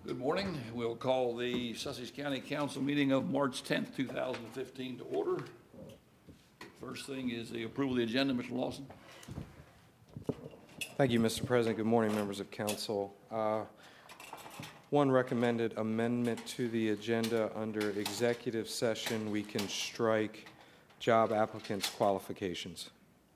Good morning. We'll call the Sussex County Council meeting of March 10th, 2015 to order. First thing is the approval of the agenda. Mr. Lawson. Thank you, Mr. President. Good morning, members of council. One recommended amendment to the agenda under executive session. We can strike job applicants' qualifications.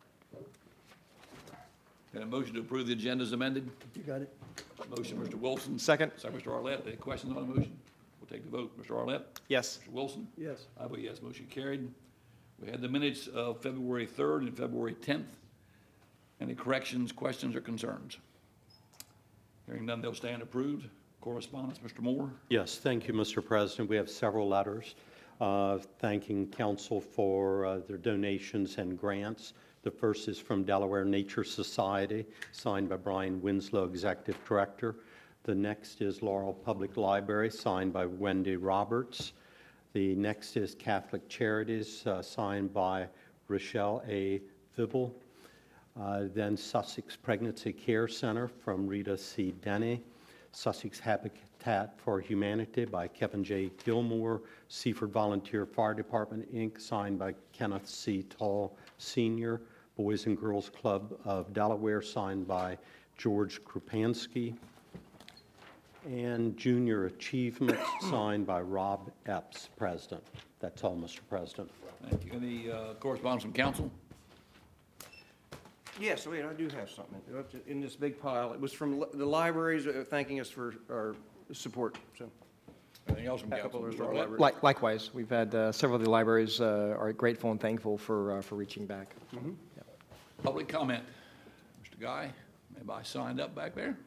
Got a motion to approve the agenda as amended? You got it. Motion, Mr. Wilson. Second. Second, Mr. Arlett. Any questions on the motion? We'll take the vote. Mr. Arlett? Yes. Mr. Wilson? Yes. I vote yes. Motion carried. We had the minutes of February 3rd and February 10th. Any corrections, questions, or concerns? Hearing none, they'll stand approved. Correspondence, Mr. Moore. Yes, thank you, Mr. President. We have several letters thanking council for their donations and grants. The first is from Delaware Nature Society, signed by Brian Winslow, Executive Director. The next is Laurel Public Library, signed by Wendy Roberts. The next is Catholic Charities, signed by Rochelle A. Vibble. Then Sussex Pregnancy Care Center from Rita C. Denny. Sussex Habitat for Humanity by Kevin J. Gilmore. Seaford Volunteer Fire Department, Inc., signed by Kenneth C. Tall, Sr. Boys and Girls Club of Delaware, signed by George Krupansky. And Junior Achievement, signed by Rob Epps, President. That's all, Mr. President. Thank you. Any correspondence from council? Yes, wait, I do have something in this big pile. It was from the libraries thanking us for our support. So, Anything else from council? Mr. Arlett? Likewise, we've had several of the libraries are grateful and thankful for reaching back. mm-hmm. Yep. Public comment. Mr. Guy, anybody signed up back there?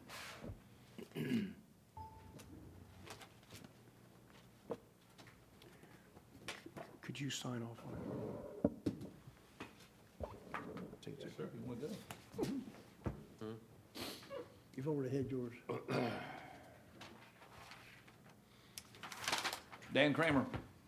Could you sign off on it? Yes, sir. You want to go? Give over the head, yours. Dan Kramer.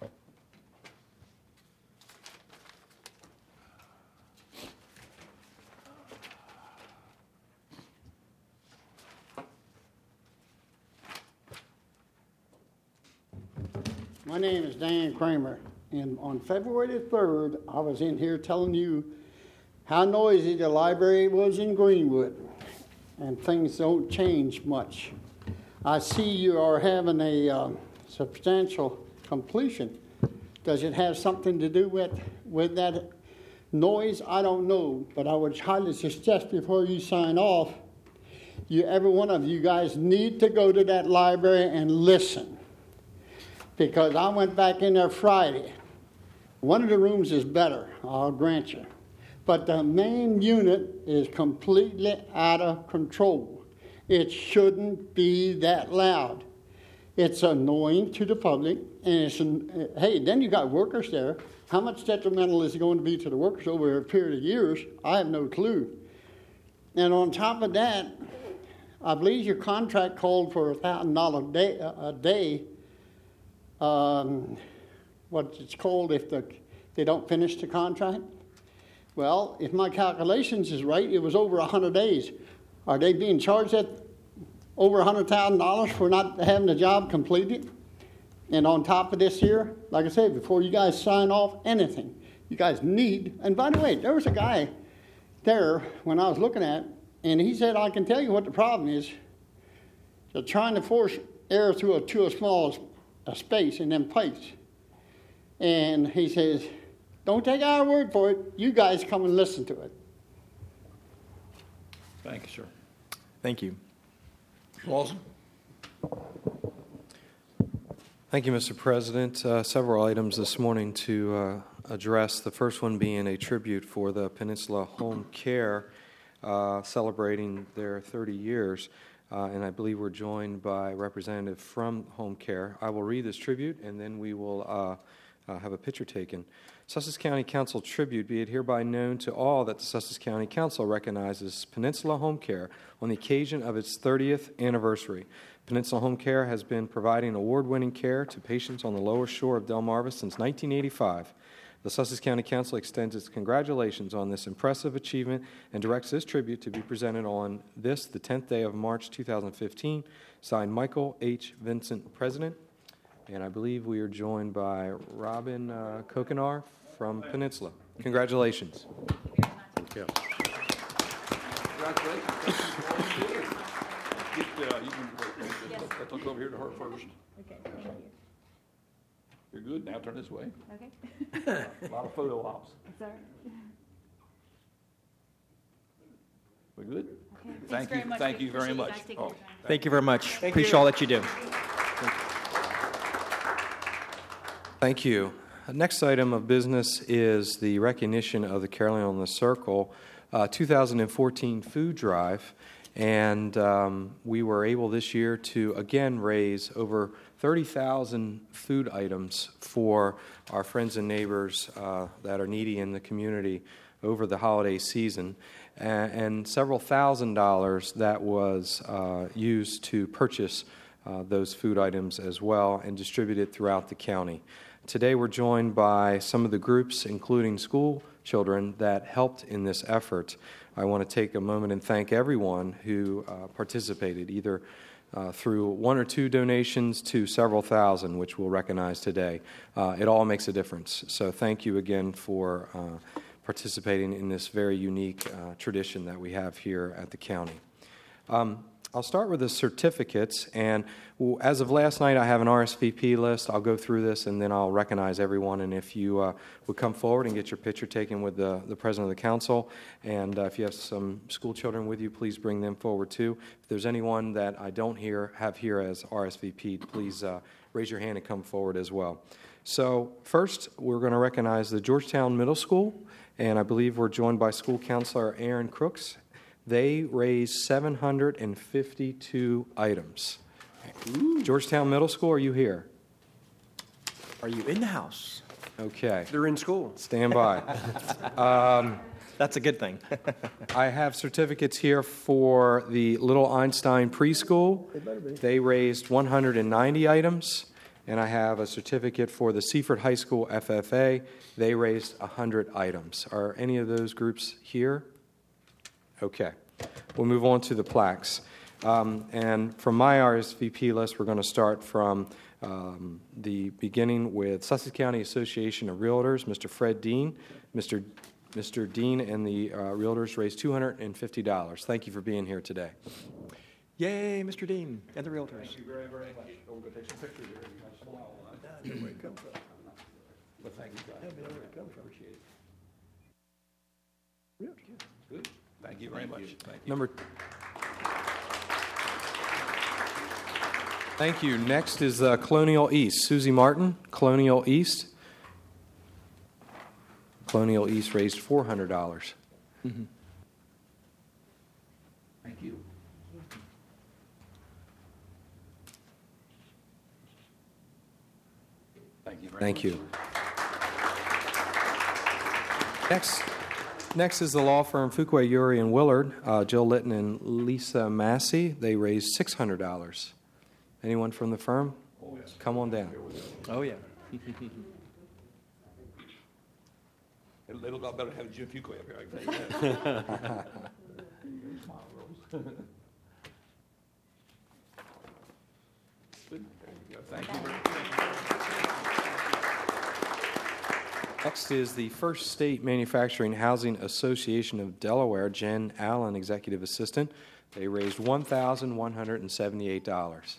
My name is Dan Kramer, and on February the 3rd, I was in here telling you how noisy the library was in Greenwood, and things don't change much. I see you are having a substantial completion. Does it have something to do with that noise? I don't know, but I would highly suggest before you sign off, every one of you guys need to go to that library and listen. Because I went back in there Friday. One of the rooms is better, I'll grant you. But the main unit is completely out of control. It shouldn't be that loud. It's annoying to the public, and hey, then you got workers there. How much detrimental is it going to be to the workers over a period of years? I have no clue. And on top of that, I believe your contract called for $1,000 a day. What it's called if they don't finish the contract. Well, if my calculations is right, it was over 100 days. Are they being charged at over $100,000 for not having the job completed? And on top of this here, like I said, before you guys sign off anything, you guys need, and by the way, there was a guy there when I was looking at, and he said, I can tell you what the problem is. They're trying to force air through a small space in them pipes. And he says, don't take our word for it. You guys come and listen to it. Thank you, sir. Thank you. Mr. Lawson. Thank you, Mr. President. Several items this morning to address. The first one being a tribute for the Peninsula Home Care, celebrating their 30 years. And I believe we're joined by a representative from Home Care. I will read this tribute, and then we will have a picture taken. Sussex County Council tribute. Be it hereby known to all that the Sussex County Council recognizes Peninsula Home Care on the occasion of its 30th anniversary. Peninsula Home Care has been providing award-winning care to patients on the lower shore of Delmarva since 1985. The Sussex County Council extends its congratulations on this impressive achievement and directs this tribute to be presented on this, the 10th day of March 2015. Signed, Michael H. Vincent, President. And I believe we are joined by Robin Kokenar from Peninsula. Congratulations. Thank you. Congratulations. You can let's look over here to her first. Okay, thank you. You're good. Now turn this way. Okay. A lot of photo ops. Sorry. We good? Okay. Thank Thanks you. very much. Thank We you very appreciate much. guys taking Oh. your time. Thank you very much. Thank Appreciate you. all that you do. Thank you. Next item of business is the recognition of the Carolina on the Circle 2014 food drive. And we were able this year to again raise over 30,000 food items for our friends and neighbors that are needy in the community over the holiday season. And several $1,000s that was used to purchase those food items as well and distributed throughout the county. Today we're joined by some of the groups, including school children, that helped in this effort. I want to take a moment and thank everyone who participated, either through one or two donations to several thousand, which we'll recognize today. It all makes a difference. So thank you again for participating in this very unique tradition that we have here at the county. I'll start with the certificates, and as of last night, I have an RSVP list. I'll go through this, and then I'll recognize everyone, and if you would come forward and get your picture taken with the President of the Council, and if you have some school children with you, please bring them forward, too. If there's anyone that I don't have here as RSVP, please raise your hand and come forward as well. So first, we're going to recognize the Georgetown Middle School, and I believe we're joined by School Counselor Aaron Crooks. They raised 752 items. Georgetown Middle School, are you here? Are you in the house? Okay. They're in school. Stand by. That's a good thing. I have certificates here for the Little Einstein Preschool. They raised 190 items. And I have a certificate for the Seaford High School FFA. They raised 100 items. Are any of those groups here? Okay. We'll move on to the plaques. And from my RSVP list, we're going to start from the beginning with Sussex County Association of Realtors, Mr. Fred Dean. Mr. Dean and the Realtors raised $250. Thank you for being here today. Yay, Mr. Dean and the Realtors. Thank you very, very much. We're going to take some pictures here. You got a smile on it. I know where it comes from. But thank you, guys. I know where it comes from. Appreciate it. Good. Thank you very much. Thank you. Thank you. Next is Colonial East. Susie Martin, Colonial East. Colonial East raised $400. Thank you. Thank you very Thank much. you. Next is the law firm Fuqua, Uri, and Willard, Jill Litton and Lisa Massey. They raised $600. Anyone from the firm? Oh, yes. Come on down. Oh, yeah. It'll go better to have Jim Fuqua up here, I can tell you that. Smile, Rose. Good. There you go. Thank you very much. Next is the First State Manufacturing Housing Association of Delaware, Jen Allen, Executive Assistant. They raised $1,178.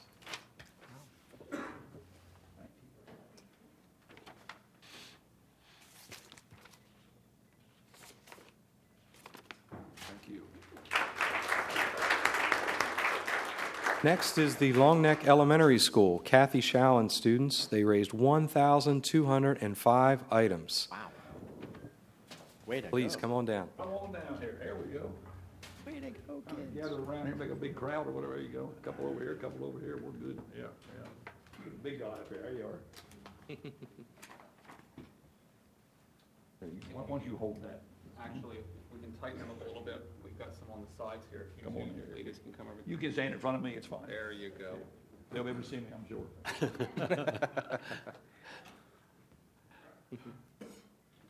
Thank you. Next is the Long Neck Elementary School, Kathy Shaw and students. They raised 1,205 items. Wow. Way to Please go. come on down. Come on down here. There we go. Way to go, kids. Gather around here, make a big crowd or whatever. There you go. A couple over here, a couple over here. We're good. Yeah, yeah. Big guy up here. There you are. Why don't you hold that? Actually, we can tighten them up a little bit. We've got some on the sides here. If you Come on two here. ladies can come over. You can stand in front of me. It's fine. There you go. They'll be able to see me, I'm sure.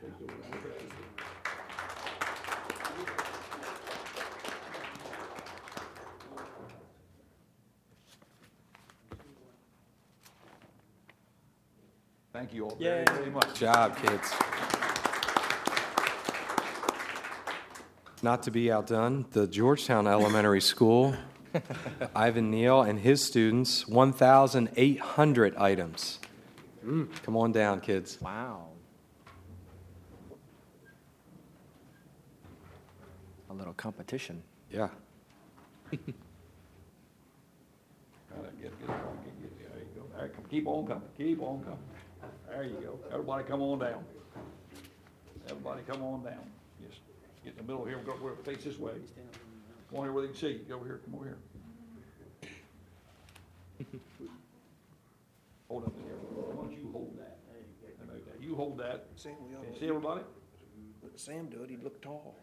Thank you all very, very much. Good job, kids. Not to be outdone, the Georgetown Elementary School, Ivan Neal and his students, 1,800 items. Come on down, kids. Wow. A little competition. Yeah. There you go. There, keep on coming. Keep on coming. There you go. Everybody come on down. Everybody come on down. Just get in the middle here. We're going to face this way. Come on here where they can see you. Get over here. Come over here. Hold up there. Why don't you hold that? You hold that. Sam, we ought Can you to see everybody? let Sam do it. He'd look tall.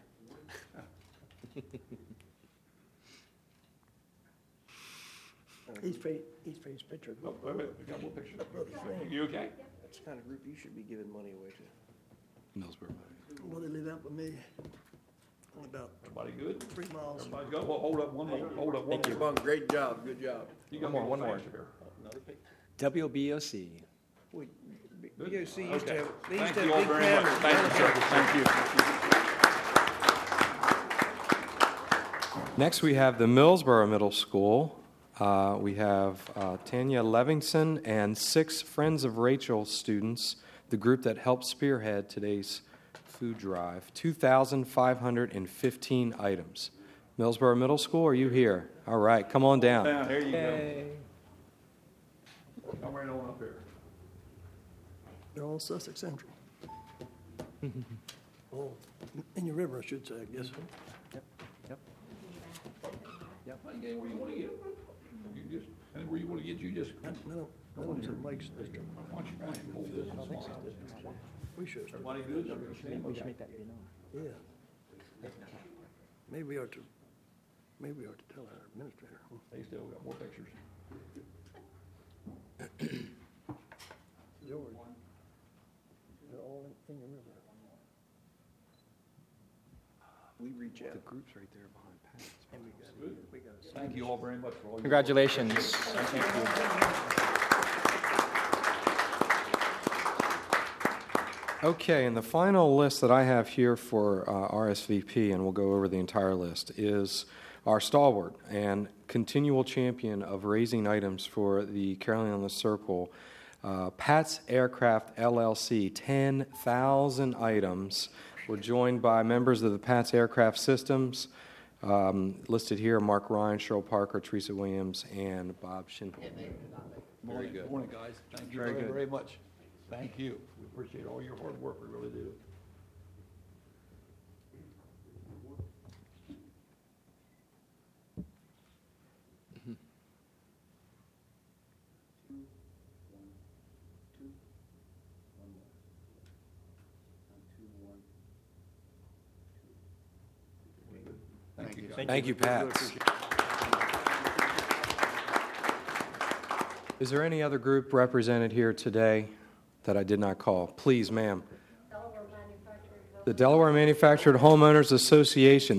He's faced picture. Oh, wait a minute. We got more pictures. Brother Frank. You okay? That's the kind of group you should be giving money away to. Millsboro. Well, they live out with me. Only about Everybody good? 3 miles. Everybody good? Well, hold up one more. Hold up one more. Bunk, great job. Good job. You got One more. faster here. WBOC. Boy, BOC used to Okay. have, they used Thank to you all have big very much. cameras. Thank you, sir. Thank you. Next, we have the Millsboro Middle School. We have Tanya Levinson and 6 Friends of Rachel students, the group that helped spearhead today's food drive. 2,515 items. Millsboro Middle School, are you here? All right, come on down. Down, here you go. Come right on up here. They're all Sussex Central. Oh, in your river, I should say, I guess. Play game where you want to get. You just, anywhere you want to get, you just, I don't know Mike's district. why don't you try and hold this? We should start. Everybody good? Yeah. Maybe we ought to tell our administrator. They still got more pictures. George. They're all in your river. We reach out. The group's right there behind Pat. Thank you all very much for all your. Congratulations. Okay, and the final list that I have here for RSVP, and we'll go over the entire list, is our stalwart and continual champion of raising items for the Carolina on the Circle, Pat's Aircraft LLC, 10,000 items. We're joined by members of the Pat's Aircraft Systems, listed here, Mark Ryan, Cheryl Parker, Teresa Williams, and Bob Shinholm. Very good. Morning, guys. Thank you very, very much. Thank you. We appreciate all your hard work. We really do. Thank you, guys. Thank you, Pat. Is there any other group represented here today that I did not call? Please, ma'am. The Delaware Manufactured Homeowners Association,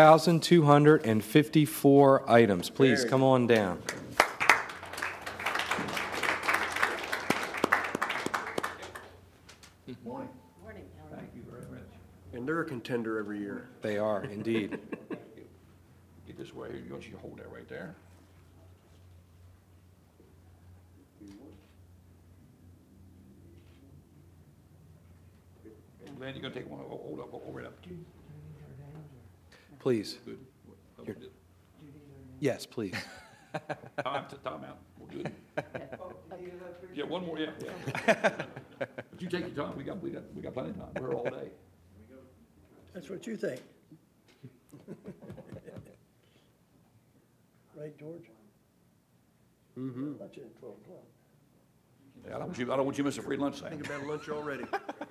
3,254 items. Please, come on down. Morning. Thank you very much. And they're a contender every year. They are, indeed. Get this way. You want you to hold that right there. Glenn, you're going to take one. Hold up. Hold it up. Please. Good. Yes, please. Time out. We're good. Yeah, one more. Yeah. But you take your time. We got plenty of time. We're here all day. That's what you think. Right, George? Mm-hmm. Lunch at 12 o'clock. Yeah, I don't want you to miss a free lunch thing. Think about lunch already.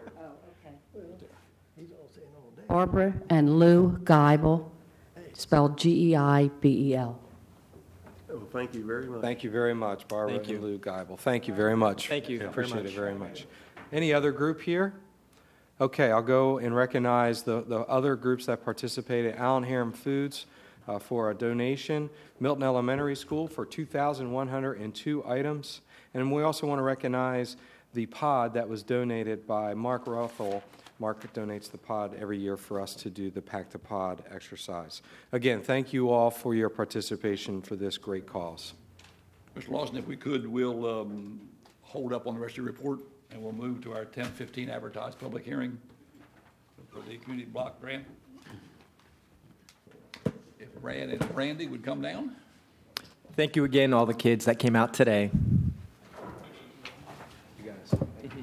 He's all saying all day. Barbara and Lou Geibel, spelled Geibel. Oh, thank you very much. Thank you very much, Barbara Thank you. and Lou Geibel. Thank you very much. Thank you very Appreciate much. it very much. Any other group here? Okay, I'll go and recognize the other groups that participated. Allen Harum Foods for a donation. Milton Elementary School for 2,102 items. And we also want to recognize the pod that was donated by Mark Rothel. Mark donates the pod every year for us to do the Pack the Pod exercise. Again, thank you all for your participation for this great cause. Mr. Lawson, if we could, we'll hold up on the rest of your report, and we'll move to our 10:15 advertised public hearing for the community block grant. If Brad and Randy would come down. Thank you again, all the kids that came out today. You guys.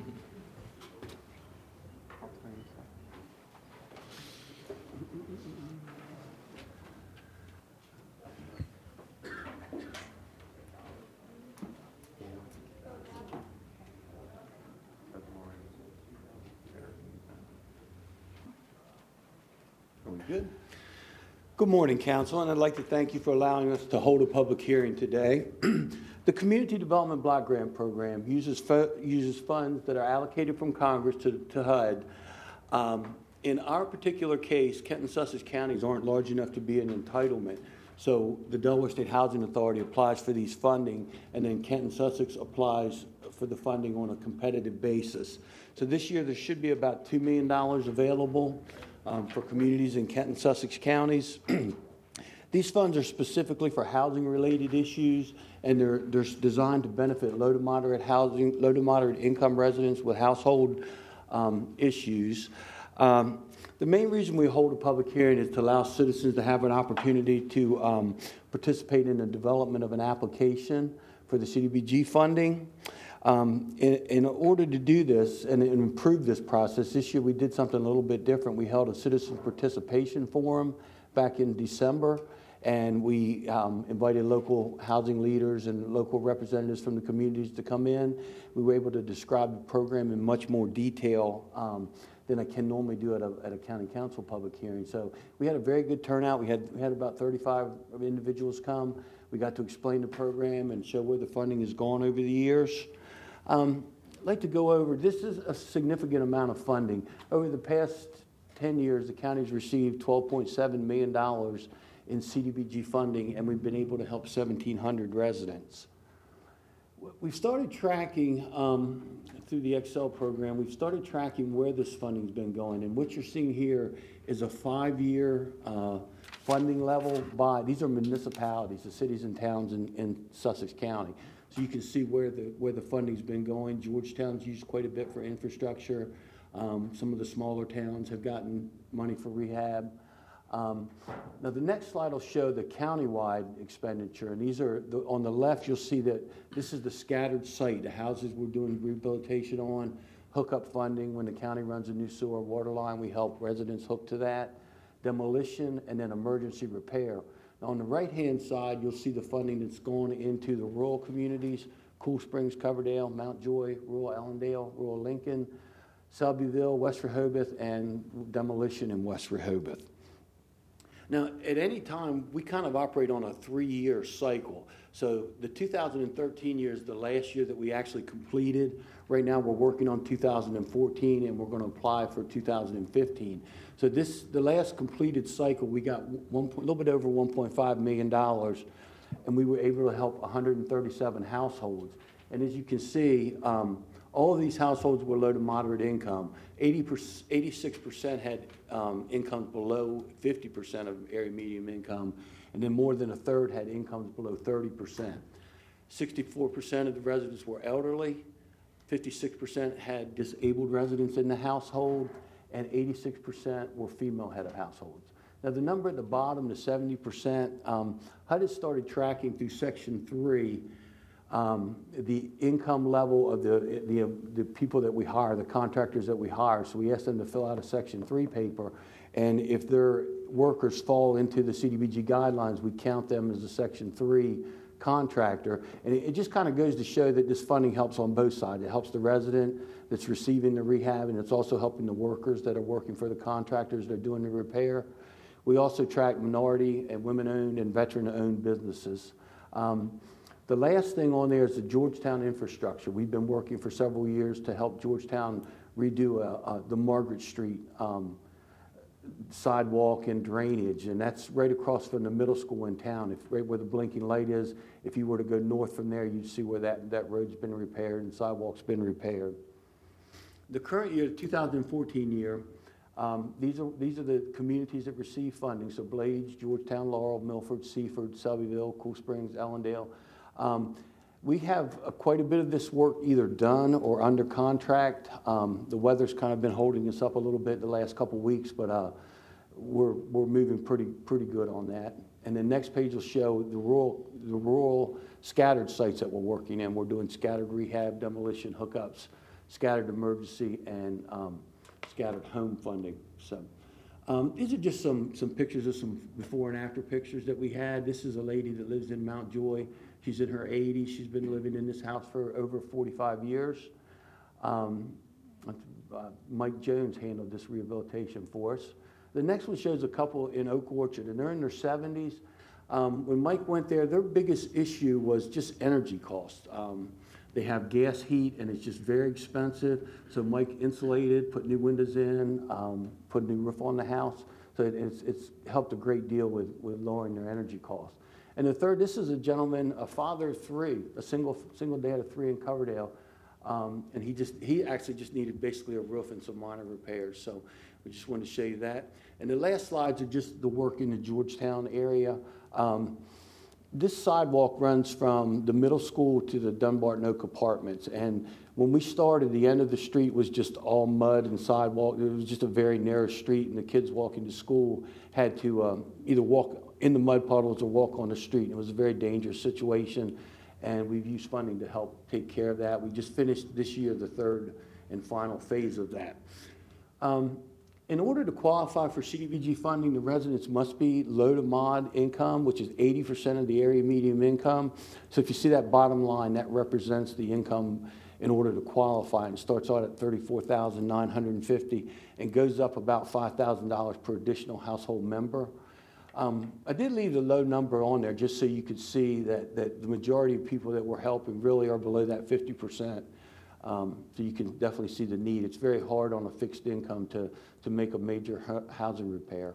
Good. Good morning, Council, and I'd like to thank you for allowing us to hold a public hearing today. The Community Development Block Grant Program uses funds that are allocated from Congress to HUD. In our particular case, Kent and Sussex counties aren't large enough to be an entitlement, so the Delaware State Housing Authority applies for these funding, and then Kent and Sussex applies for the funding on a competitive basis. So this year there should be about $2 million available for communities in Kent and Sussex counties. These funds are specifically for housing-related issues, and they're designed to benefit low to moderate income residents with household issues. The main reason we hold a public hearing is to allow citizens to have an opportunity to participate in the development of an application for the CDBG funding. In order to do this and improve this process, this year we did something a little bit different. We held a citizen participation forum back in December, and we invited local housing leaders and local representatives from the communities to come in. We were able to describe the program in much more detail than I can normally do at a county council public hearing. So we had a very good turnout. We had about 35 individuals come. We got to explain the program and show where the funding has gone over the years. I'd like to go over, this is a significant amount of funding. Over the past 10 years, the county's received $12.7 million in CDBG funding, and we've been able to help 1,700 residents. We've started tracking, through the Excel program, we've started tracking where this funding's been going, and what you're seeing here is a 5-year funding level by, these are municipalities, the cities and towns in Sussex County. So you can see where the funding's been going. Georgetown's used quite a bit for infrastructure. Some of the smaller towns have gotten money for rehab. Now the next slide will show the countywide expenditure, and these are, on the left you'll see that this is the scattered site, the houses we're doing rehabilitation on, hookup funding. When the county runs a new sewer water line, we help residents hook to that, demolition, and then emergency repair. Now, on the right-hand side, you'll see the funding that's going into the rural communities, Cool Springs, Coverdale, Mount Joy, rural Allendale, rural Lincoln, Selbyville, West Rehoboth, and demolition in West Rehoboth. Now, at any time, we kind of operate on a 3-year cycle. So the 2013 year is the last year that we actually completed. Right now, we're working on 2014, and we're going to apply for 2015. So the last completed cycle, we got a little bit over $1.5 million, and we were able to help 137 households. And as you can see, all of these households were low to moderate income. 86% had incomes below 50% of area median income, and then more than a third had incomes below 30%. 64% of the residents were elderly, 56% had disabled residents in the household, and 86% were female head of households. Now the number at the bottom, the 70%, HUD has started tracking through Section 3 the income level of the people that we hire, the contractors that we hire. So we ask them to fill out a Section 3 paper, and if their workers fall into the CDBG guidelines, we count them as a Section 3 contractor. And it just kind of goes to show that this funding helps on both sides. It helps the resident that's receiving the rehab, and it's also helping the workers that are working for the contractors that are doing the repair. We also track minority and women-owned and veteran-owned businesses. The last thing on there is the Georgetown infrastructure. We've been working for several years to help Georgetown redo the Margaret Street sidewalk and drainage, and that's right across from the middle school in town. Right where the blinking light is, if you were to go north from there, you'd see where that road's been repaired and sidewalk's been repaired. The current year, the 2014 year, these are the communities that receive funding. So Blades, Georgetown, Laurel, Milford, Seaford, Selbyville, Cool Springs, Ellendale. We have quite a bit of this work either done or under contract. The weather's kind of been holding us up a little bit the last couple weeks, but we're moving pretty good on that. And the next page will show the rural scattered sites that we're working in. We're doing scattered rehab, demolition, hookups, scattered emergency, and scattered home funding. So these are just some pictures of some before and after pictures that we had. This is a lady that lives in Mount Joy. She's in her 80s. She's been living in this house for over 45 years. Mike Jones handled this rehabilitation for us. The next one shows a couple in Oak Orchard, and they're in their 70s. When Mike went there, their biggest issue was just energy costs. They have gas heat, and it's just very expensive. So Mike insulated, put new windows in, put a new roof on the house. So it's helped a great deal with lowering their energy costs. And the third, this is a gentleman, a father of three, a single dad of three in Coverdale. And he actually just needed basically a roof and some minor repairs. So we just wanted to show you that. And the last slides are just the work in the Georgetown area. This sidewalk runs from the middle school to the Dunbarton Oak Apartments. And when we started, the end of the street was just all mud and sidewalk. It was just a very narrow street, and the kids walking to school had to either walk in the mud puddles or walk on the street. It was a very dangerous situation, and we've used funding to help take care of that. We just finished this year the third and final phase of that. In order to qualify for CDBG funding, the residents must be low to mod income, which is 80% of the area median income. So if you see that bottom line, that represents the income in order to qualify. And it starts out at $34,950 and goes up about $5,000 per additional household member. I did leave the low number on there just so you could see that the majority of people that we're helping really are below that 50%. So you can definitely see the need. It's very hard on a fixed income to make a major housing repair.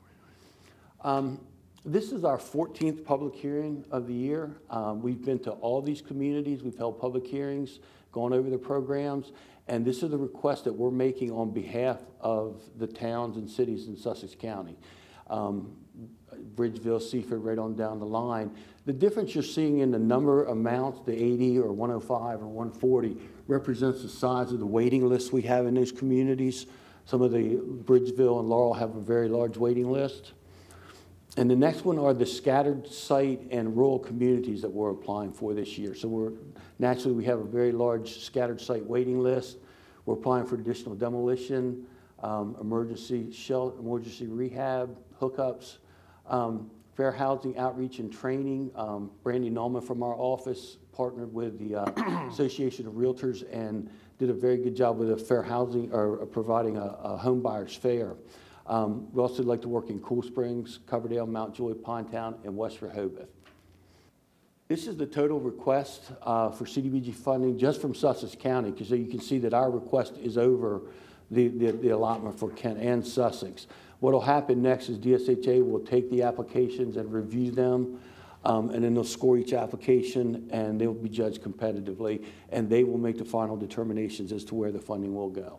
This is our 14th public hearing of the year. We've been to all these communities. We've held public hearings, gone over the programs, and this is the request that we're making on behalf of the towns and cities in Sussex County. Bridgeville, Seaford, right on down the line. The difference you're seeing in the number amounts, the 80 or 105 or 140, represents the size of the waiting list we have in those communities. Some of the Bridgeville and Laurel have a very large waiting list. And the next one are the scattered site and rural communities that we're applying for this year. So naturally we have a very large scattered site waiting list. We're applying for additional demolition, emergency shelter, emergency rehab, hookups, fair housing outreach and training. Brandy Nallman from our office partnered with the Association of Realtors and did a very good job with a fair housing or providing a home buyer's fair. We also like to work in Cool Springs, Coverdale, Mount Joy, Pinetown, and West Rehoboth. This is the total request for CDBG funding just from Sussex County, because so you can see that our request is over the allotment for Kent and Sussex. What will happen next is DSHA will take the applications and review them, and then they'll score each application, and they'll be judged competitively, and they will make the final determinations as to where the funding will go.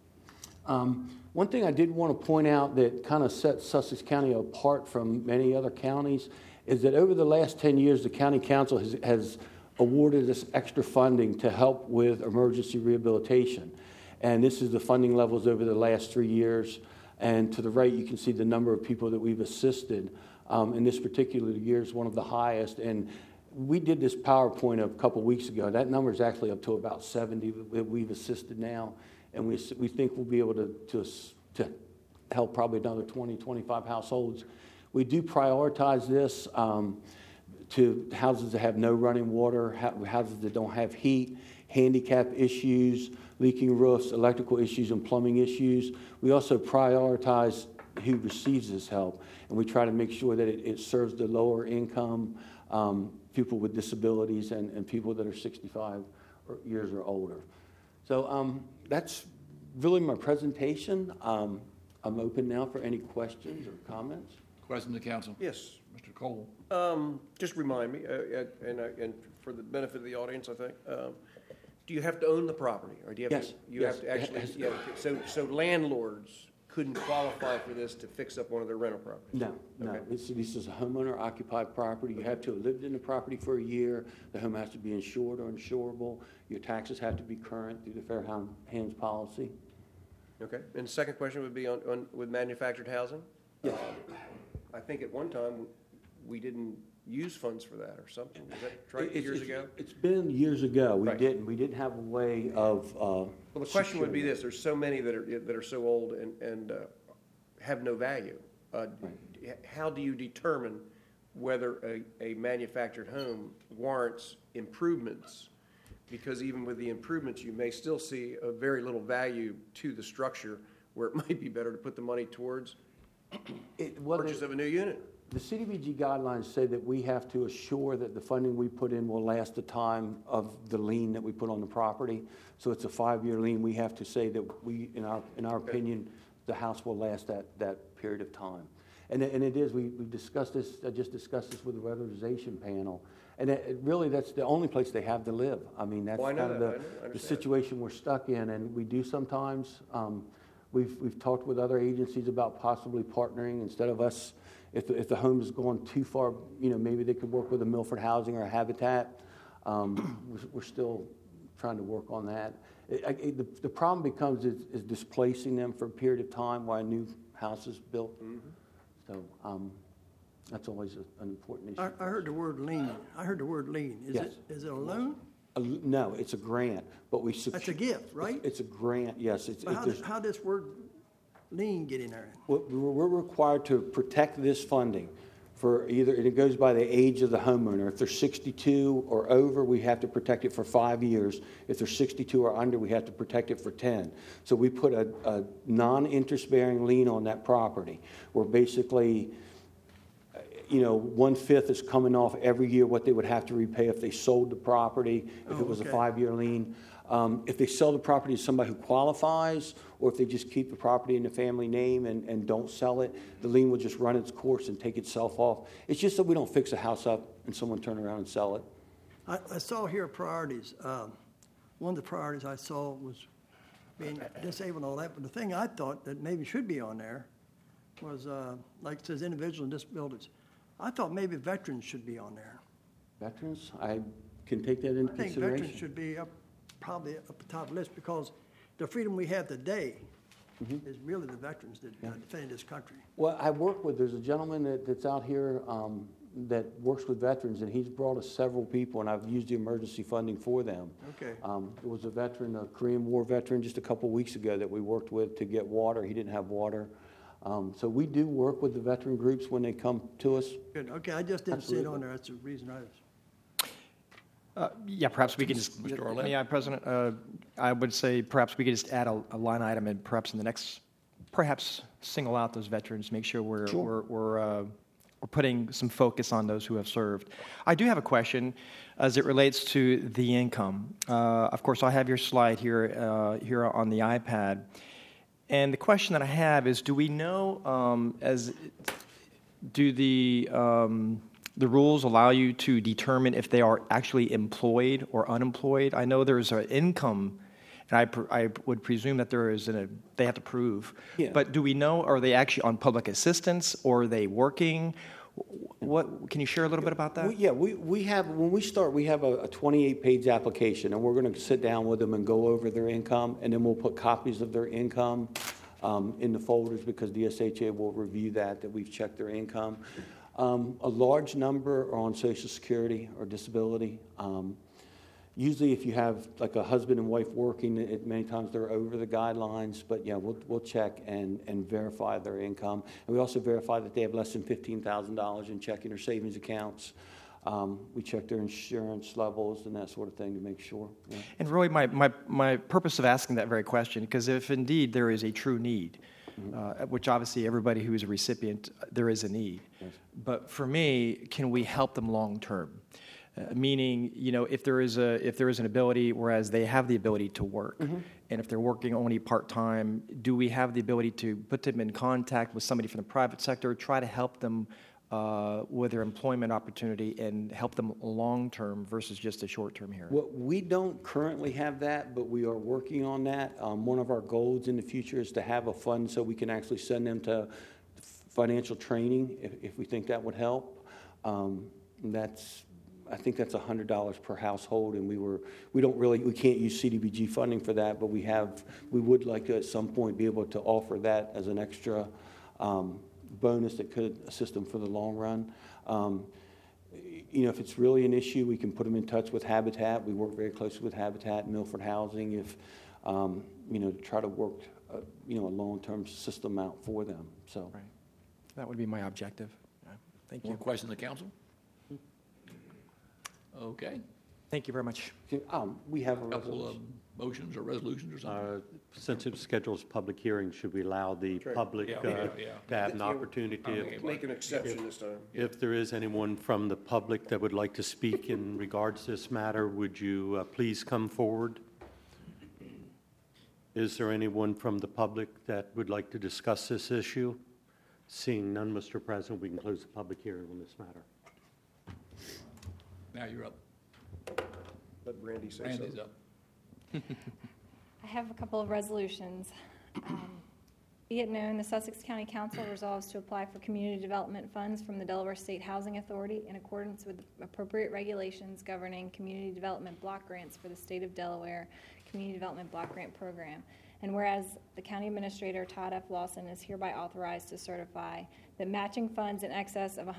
One thing I did want to point out that kind of sets Sussex County apart from many other counties is that over the last 10 years, the county council has awarded us extra funding to help with emergency rehabilitation. And this is the funding levels over the last 3 years. And to the right, you can see the number of people that we've assisted. In this particular year is one of the highest. And we did this PowerPoint a couple weeks ago. That number is actually up to about 70 that we've assisted now. And we think we'll be able to help probably another 20, 25 households. We do prioritize this to houses that have no running water, houses that don't have heat, handicap issues, leaking roofs, electrical issues, and plumbing issues. We also prioritize who receives this help, and we try to make sure that it serves the lower income, people with disabilities, and people that are 65 years or older. So that's really my presentation. I'm open now for any questions or comments. Question to council. Yes. Mr. Cole. Just remind me, and for the benefit of the audience, I think, do you have to own the property, or do you have Yes, to? You yes. have to actually. Yeah, okay. So landlords couldn't qualify for this to fix up one of their rental properties. No, no. Okay. This is a homeowner-occupied property. You have to have lived in the property for a year. The home has to be insured or insurable. Your taxes have to be current through the Fair Hands policy. Okay. And the second question would be on with manufactured housing. Yes. I think at one time we didn't use funds for that or something. Is that right? Years ago. It's been years ago. We Right. didn't. We didn't have a way of. Well, the question would be securing this: there's so many that are so old and have no value. How do you determine whether a manufactured home warrants improvements? Because even with the improvements, you may still see a very little value to the structure, where it might be better to put the money towards purchase of a new unit. The CDBG guidelines say that we have to assure that the funding we put in will last the time of the lien that we put on the property. So it's a 5-year lien. We have to say that we, in our opinion, the house will last that period of time. And it is, we discussed this, I just discussed this with the weatherization panel. And really, that's the only place they have to live. I mean, that's Well, I know kind of that. I the understand. situation we're stuck in. And we do sometimes, we've talked with other agencies about possibly partnering instead of us. If the home is going too far, maybe they could work with a Milford Housing or a Habitat. We're still trying to work on that. The problem becomes is displacing them for a period of time while a new house is built. Mm-hmm. So that's always an important issue. I heard the word lien. Yes. Is it a loan? No, it's a grant, but we. That's a gift, right? It's a grant, yes. But how does word lien get in there? We're required to protect this funding for either, and it goes by the age of the homeowner. If they're 62 or over, we have to protect it for 5 years. If they're 62 or under, we have to protect it for 10. So we put a non-interest-bearing lien on that property, where basically, 1/5 is coming off every year what they would have to repay if they sold the property, if it was a 5-year lien. If they sell the property to somebody who qualifies, or if they just keep the property in the family name and don't sell it, the lien will just run its course and take itself off. It's just that we don't fix a house up and someone turn around and sell it. I saw here priorities. One of the priorities I saw was being disabled and all that, but the thing I thought that maybe should be on there was, like it says, individuals and disabilities. I thought maybe veterans should be on there. Veterans, I can take that into I think consideration. veterans should be probably up the top of the list, because the freedom we have today is really the veterans that defend this country. Well, there's a gentleman that's out here that works with veterans, and he's brought us several people, and I've used the emergency funding for them. Okay. There was a veteran, a Korean War veteran, just a couple weeks ago that we worked with to get water. He didn't have water. So we do work with the veteran groups when they come to us. Good. Okay, I just didn't see it Absolutely. on there. That's the reason I was. Yeah, perhaps we could just, Mr. Arlett? yeah, President, I would say perhaps we could just add a line item, and perhaps in the next, perhaps single out those veterans, make sure we're putting some focus on those who have served. I do have a question as it relates to the income. Of course, I have your slide here on the iPad, and the question that I have is: do we know do the rules allow you to determine if they are actually employed or unemployed? I know there's an income, and I would presume that they have to prove. Yeah. But do we know, are they actually on public assistance, or are they working? What can you share a little bit about that? We have, when we start, we have a 28-page application, and we're going to sit down with them and go over their income, and then we'll put copies of their income in the folders, because the SHA will review that we've checked their income. A large number are on Social Security or disability. Usually if you have like a husband and wife working, many times they're over the guidelines, but yeah, we'll check and verify their income. And we also verify that they have less than $15,000 in checking or savings accounts. We check their insurance levels and that sort of thing to make sure. Yeah. And Roy, my purpose of asking that very question, because if indeed there is a true need, which obviously everybody who is a recipient, there is a need. Yes. But for me, can we help them long term? Meaning, if there is an ability, whereas they have the ability to work, and if they're working only part-time, do we have the ability to put them in contact with somebody from the private sector, try to help them with their employment opportunity and help them long-term versus just a short-term here? Well, we don't currently have that, but we are working on that. One of our goals in the future is to have a fund so we can actually send them to financial training if we think that would help. I think that's $100 per household, and we can't use CDBG funding for that, but we would like to at some point be able to offer that as an extra bonus that could assist them for the long run. If it's really an issue, we can put them in touch with Habitat. We work very closely with Habitat and Milford Housing to try to work a long-term system out for them. So, right. That would be my objective. Thank you. More questions of the council? Okay. Thank you very much. We have a Couple of motions or resolutions or something? Since it schedules public hearing, should we allow the public to have an opportunity? Make an exception this time. If there is anyone from the public that would like to speak in regards to this matter, would you please come forward? Is there anyone from the public that would like to discuss this issue? Seeing none, Mr. President, we can close the public hearing on this matter. Now you're up. Let Randy say Randy's something. up. I have a couple of resolutions. Be it known, the Sussex County Council resolves to apply for community development funds from the Delaware State Housing Authority in accordance with appropriate regulations governing community development block grants for the state of Delaware Community Development Block Grant Program. And whereas the County Administrator, Todd F. Lawson, is hereby authorized to certify that matching funds in excess of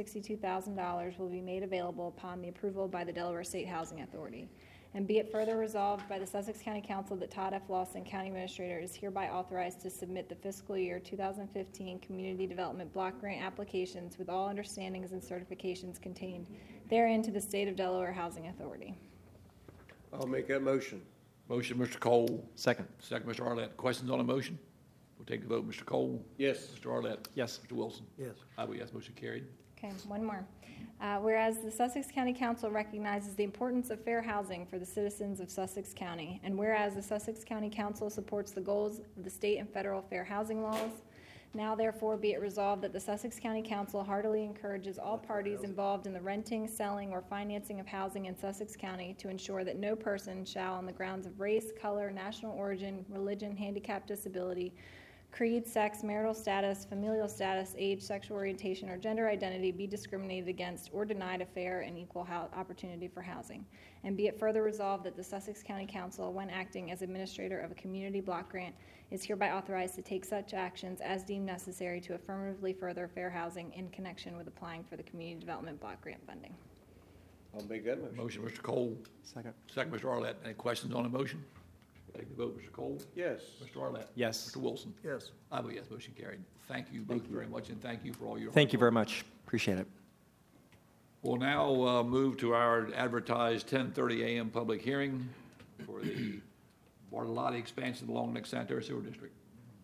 $162,000 will be made available upon the approval by the Delaware State Housing Authority. And be it further resolved by the Sussex County Council that Todd F. Lawson, County Administrator, is hereby authorized to submit the fiscal year 2015 Community Development Block Grant applications with all understandings and certifications contained therein to the State of Delaware Housing Authority. I'll make that motion. Motion, Mr. Cole. Second. Second, Mr. Arlett. Questions on the motion? We'll take the vote. Mr. Cole? Yes. Mr. Arlett? Yes. Mr. Wilson? Yes. I vote yes, motion carried. Okay, one more. Whereas the Sussex County Council recognizes the importance of fair housing for the citizens of Sussex County, and whereas the Sussex County Council supports the goals of the state and federal fair housing laws, now therefore be it resolved that the Sussex County Council heartily encourages all parties involved in the renting, selling, or financing of housing in Sussex County to ensure that no person shall, on the grounds of race, color, national origin, religion, handicap, disability, creed, sex, marital status, familial status, age, sexual orientation, or gender identity be discriminated against or denied a fair and equal opportunity for housing. And be it further resolved that the Sussex County Council, when acting as administrator of a community block grant, is hereby authorized to take such actions as deemed necessary to affirmatively further fair housing in connection with applying for the Community Development Block Grant funding. I'll make that motion. Motion, Mr. Cole. Second. Second, Mr. Arlett. Any questions on the motion? We'll take the vote. Mr. Cole? Yes. Mr. Arlett? Yes. Mr. Wilson? Yes. I vote yes, motion carried. Thank you both very much, and thank you for all your hard Thank you work. very much. Appreciate it. We'll now move to our advertised 10:30 a.m. public hearing for the Bartolotti expansion of the Long Neck Sanitary Sewer District.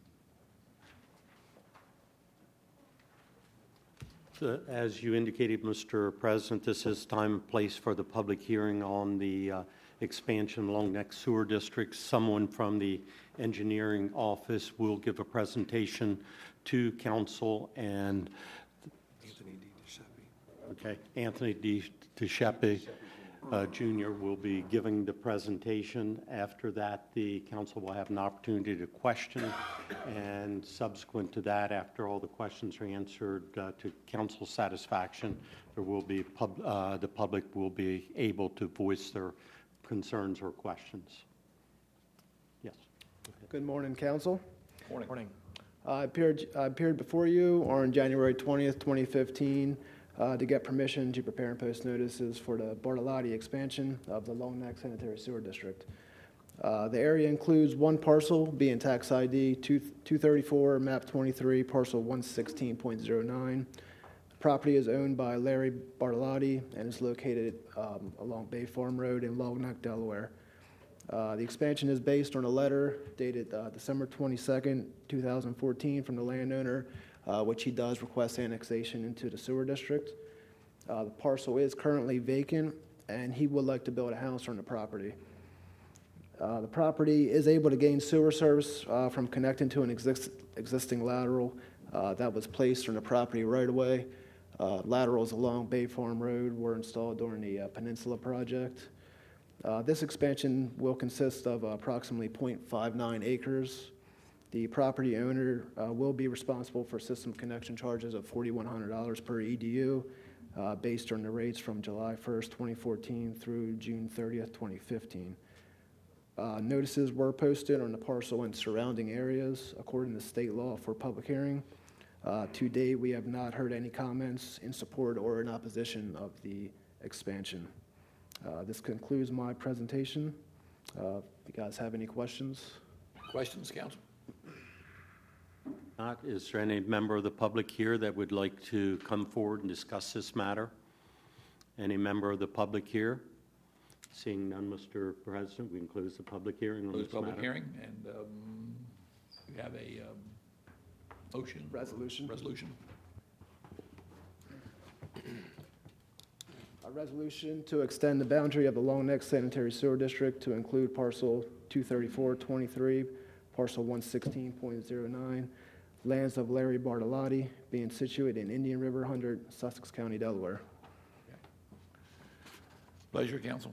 As you indicated, Mr. President, this is time and place for the public hearing on the expansion of Long Neck Sewer District. Someone from the engineering office will give a presentation to council, and Anthony DeSheppy Jr. will be giving the presentation. After that, the council will have an opportunity to question, and subsequent to that, after all the questions are answered to council satisfaction, there will be the public will be able to voice their concerns or questions. Yes. Good morning, council. Morning. I appeared before you on January 20th, 2015, to get permission to prepare and post notices for the Bartolotti expansion of the Long Neck Sanitary Sewer District. The area includes one parcel being tax ID 234, map 23, parcel 116.09. The property is owned by Larry Bartolotti and is located along Bay Farm Road in Long Neck, Delaware. The expansion is based on a letter dated December 22nd, 2014 from the landowner, which he does request annexation into the sewer district. The parcel is currently vacant and he would like to build a house on the property. The property is able to gain sewer service from connecting to an existing lateral that was placed on the property right away. Laterals along Bay Farm Road were installed during the Peninsula project. This expansion will consist of approximately 0.59 acres. The property owner will be responsible for system connection charges of $4,100 per EDU based on the rates from July 1st, 2014 through June 30th, 2015. Notices were posted on the parcel and surrounding areas according to state law for public hearing. To date, we have not heard any comments in support or in opposition of the expansion. This concludes my presentation. If you guys have any questions? Questions, council? Not, is there any member of the public here that would like to come forward and discuss this matter? Any member of the public here? Seeing none, Mr. President, we can close the public hearing on Close this public matter. hearing, and we have a motion. Resolution. A resolution to extend the boundary of the Long Neck Sanitary Sewer District to include parcel 23423, parcel 116.09, lands of Larry Bartolotti, being situated in Indian River, 100, Sussex County, Delaware. Pleasure, council.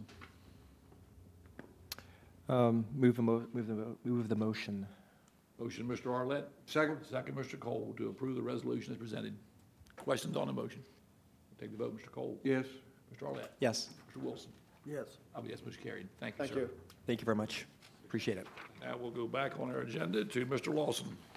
Move the motion. Motion, Mr. Arlett. Second. Second, Mr. Cole, to approve the resolution as presented. Questions on the motion? Take the vote, Mr. Cole. Yes. Mr. Arlett. Yes. Mr. Wilson. Yes. I'll be yes, motion carried. Thank you, Thank sir. you. Thank you very much. Appreciate it. Now we'll go back on our agenda to Mr. Lawson.